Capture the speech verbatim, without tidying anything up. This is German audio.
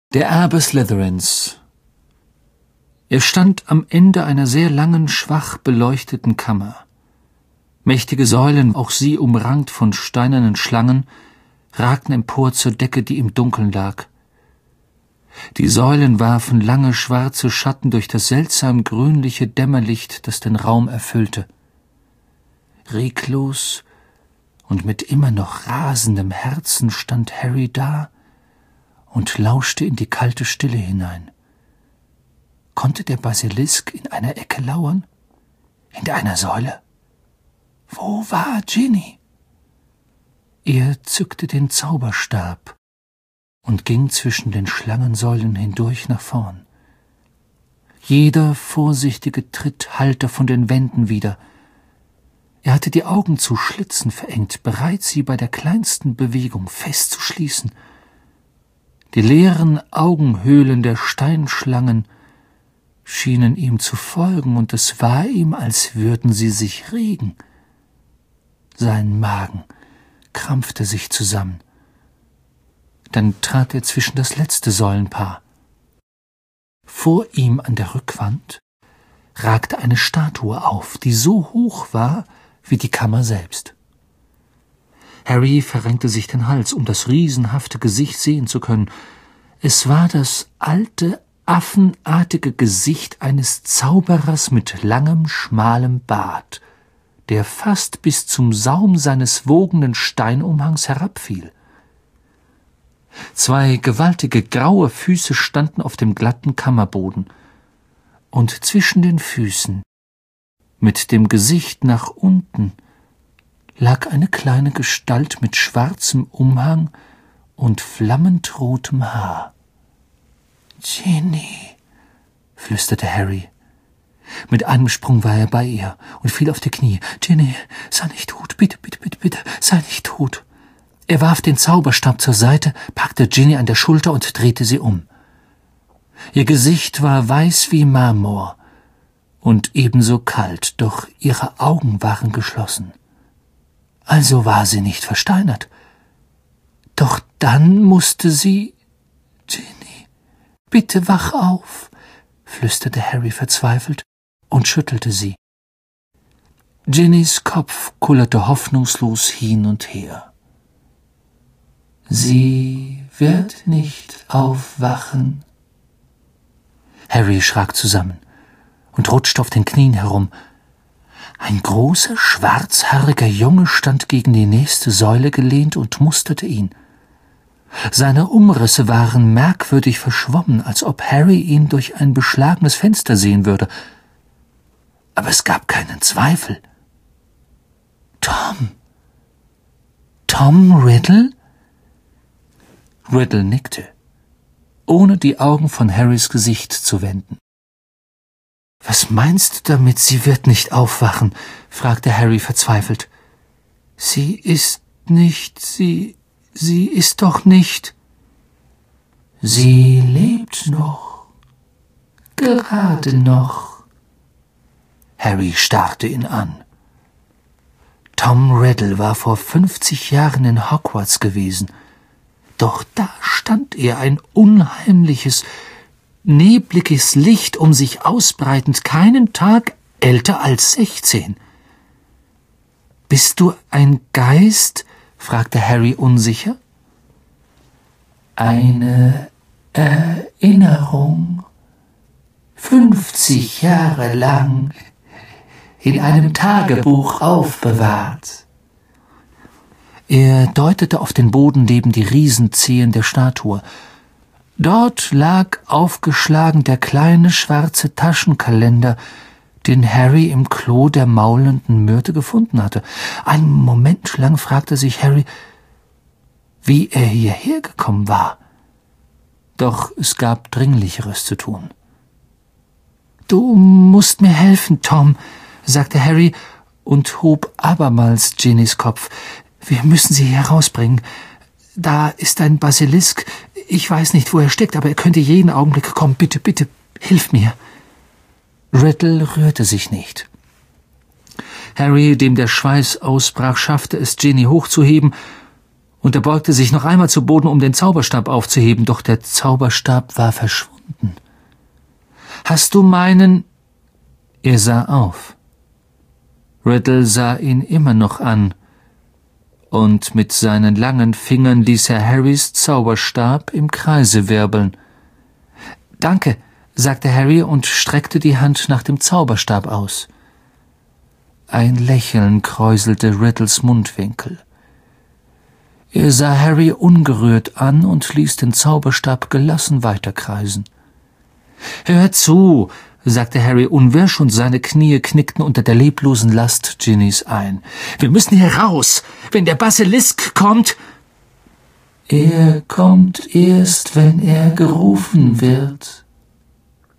Der Erbe Slytherins. Er stand am Ende einer sehr langen, schwach beleuchteten Kammer. Mächtige Säulen, auch sie umrankt von steinernen Schlangen, ragten empor zur Decke, die im Dunkeln lag. Die Säulen warfen lange schwarze Schatten durch das seltsam grünliche Dämmerlicht, das den Raum erfüllte. Reglos und mit immer noch rasendem Herzen stand Harry da und lauschte in die kalte Stille hinein. Konnte der Basilisk in einer Ecke lauern? Hinter einer Säule? Wo war Ginny? Er zückte den Zauberstab und ging zwischen den Schlangensäulen hindurch nach vorn. Jeder vorsichtige Tritt hallte von den Wänden wieder. Er hatte die Augen zu Schlitzen verengt, bereit, sie bei der kleinsten Bewegung fest zu schließen. Die leeren Augenhöhlen der Steinschlangen schienen ihm zu folgen, und es war ihm, als würden sie sich regen. Sein Magen krampfte sich zusammen. Dann trat er zwischen das letzte Säulenpaar. Vor ihm an der Rückwand ragte eine Statue auf, die so hoch war wie die Kammer selbst. Harry verrenkte sich den Hals, um das riesenhafte Gesicht sehen zu können. Es war das alte, affenartige Gesicht eines Zauberers mit langem, schmalem Bart, der fast bis zum Saum seines wogenden Steinumhangs herabfiel. Zwei gewaltige graue Füße standen auf dem glatten Kammerboden, und zwischen den Füßen, mit dem Gesicht nach unten, lag eine kleine Gestalt mit schwarzem Umhang und flammend rotem Haar. »Ginny«, flüsterte Harry. Mit einem Sprung war er bei ihr und fiel auf die Knie. »Ginny, sei nicht tot, bitte, bitte, bitte, bitte, sei nicht tot.« Er warf den Zauberstab zur Seite, packte Ginny an der Schulter und drehte sie um. Ihr Gesicht war weiß wie Marmor und ebenso kalt, doch ihre Augen waren geschlossen. Also war sie nicht versteinert. Doch dann musste sie... »Ginny, bitte wach auf«, flüsterte Harry verzweifelt und schüttelte sie. Ginnys Kopf kullerte hoffnungslos hin und her. »Sie wird nicht aufwachen.« Harry schrak zusammen und rutschte auf den Knien herum. Ein großer, schwarzhaariger Junge stand gegen die nächste Säule gelehnt und musterte ihn. Seine Umrisse waren merkwürdig verschwommen, als ob Harry ihn durch ein beschlagenes Fenster sehen würde. Aber es gab keinen Zweifel. »Tom! Tom Riddle?« Riddle nickte, ohne die Augen von Harrys Gesicht zu wenden. »Was meinst du damit, sie wird nicht aufwachen?« fragte Harry verzweifelt. »Sie ist nicht, sie, sie ist doch nicht...« »Sie lebt noch, gerade noch.« Harry starrte ihn an. Tom Riddle war vor fünfzig Jahren in Hogwarts gewesen. Doch da stand er, ein unheimliches, nebliges Licht um sich ausbreitend, keinen Tag älter als sechzehn. »Bist du ein Geist?« fragte Harry unsicher. »Eine Erinnerung, fünfzig Jahre lang in einem Tagebuch aufbewahrt.« Er deutete auf den Boden neben die Riesenzehen der Statue. Dort lag aufgeschlagen der kleine schwarze Taschenkalender, den Harry im Klo der maulenden Myrte gefunden hatte. Einen Moment lang fragte sich Harry, wie er hierher gekommen war. Doch es gab Dringlicheres zu tun. »Du musst mir helfen, Tom«, sagte Harry und hob abermals Ginnys Kopf. »Wir müssen sie herausbringen. Da ist ein Basilisk. Ich weiß nicht, wo er steckt, aber er könnte jeden Augenblick kommen. Bitte, bitte, hilf mir.« Riddle rührte sich nicht. Harry, dem der Schweiß ausbrach, schaffte es, Ginny hochzuheben Und er beugte sich noch einmal zu Boden, um den Zauberstab aufzuheben, doch der Zauberstab war verschwunden. »Hast du meinen?« Er sah auf. Riddle sah ihn immer noch an, und mit seinen langen Fingern ließ er Harrys Zauberstab im Kreise wirbeln. »Danke«, sagte Harry und streckte die Hand nach dem Zauberstab aus. Ein Lächeln kräuselte Riddles Mundwinkel. Er sah Harry ungerührt an und ließ den Zauberstab gelassen weiterkreisen. »Hör zu«, sagte Harry unwirsch, und seine Knie knickten unter der leblosen Last Ginnys ein. »Wir müssen hier raus! Wenn der Basilisk kommt...« »Er kommt erst, wenn er gerufen wird«,